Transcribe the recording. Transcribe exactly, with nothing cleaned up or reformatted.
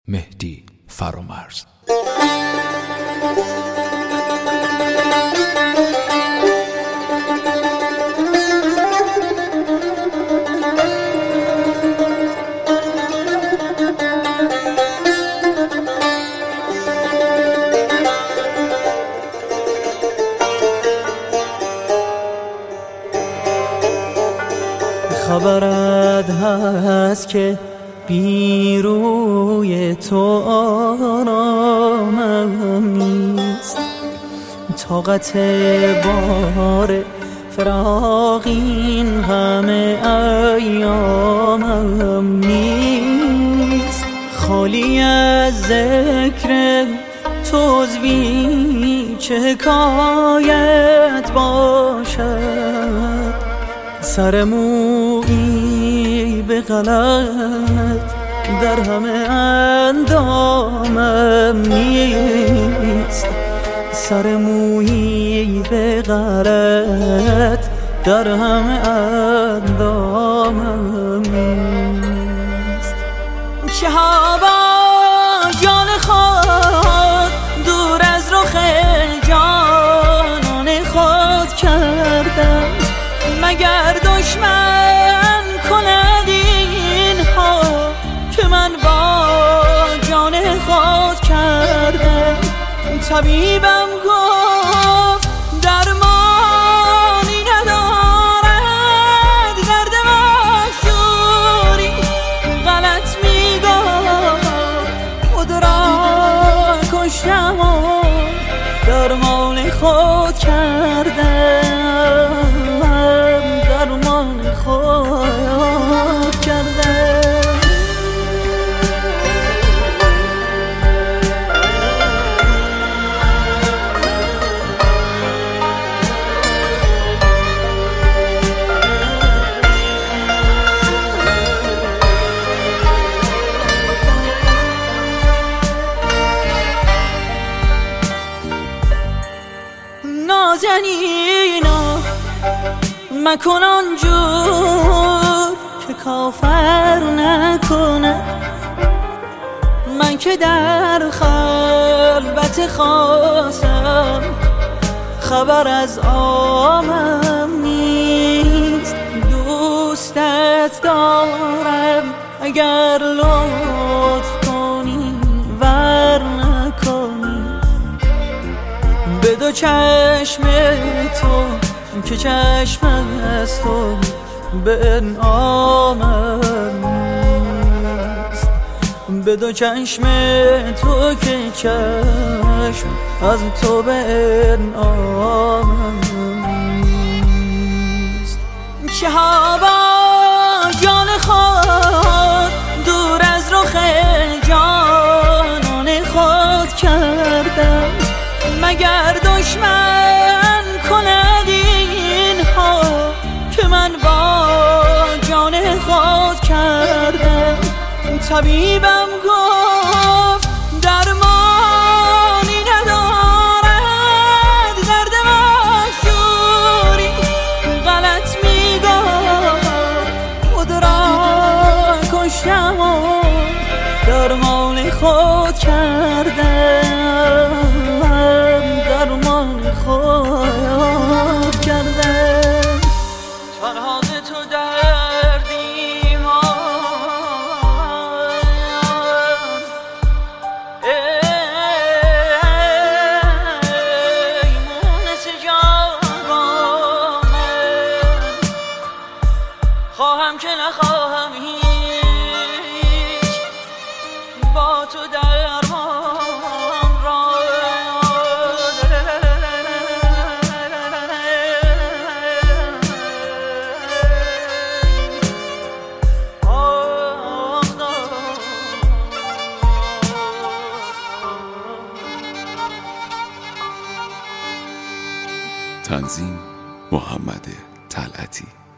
مهدی فرامرز. خبرت هست که بی روی تو آرامم نیست، طاقت بار فراق این همه ایامم نیست. خالی از ذکر تو عضوی چه حکایت باشد، سر مویی به غلط در همه اندامم نیست، سر مویی به غلط در همه اندامم نیست. چه هوا جان خود دور از رخ جانان خود کردم، مگر دشمن کند اینها که من با جان خود کردم. طبیبم گفت درمانی ندارد، درد مشهوری غلط میگفت، خود را کشتم و درمان خود کردم، درمان خود کردم. نازنینا مکن آنجور که کافر نکند، من که در خلوت خاصم خبر از عامم نیست. دوستت دارم اگر لطف کنی ور نکنی، به دو چشم تو که چشم از تو به انعامم نیست، به دو چشم تو که چشم از تو به انعامم نیست. چه هوا جان خود دور از رخ جانان خود کردم، مگر دشمن کند اینها که من با جان خود کردم. طبیبم گفت درمانی ندارد، درد مشهوری غلط میگفت، خود را کشتم و درمان خود کردم، درمان خود کردم. تنها به تو دردی من، ای مونس جان با من، خواهم که نخواهم هیچ با تو درمان را. تنظیم محمد طلعتی.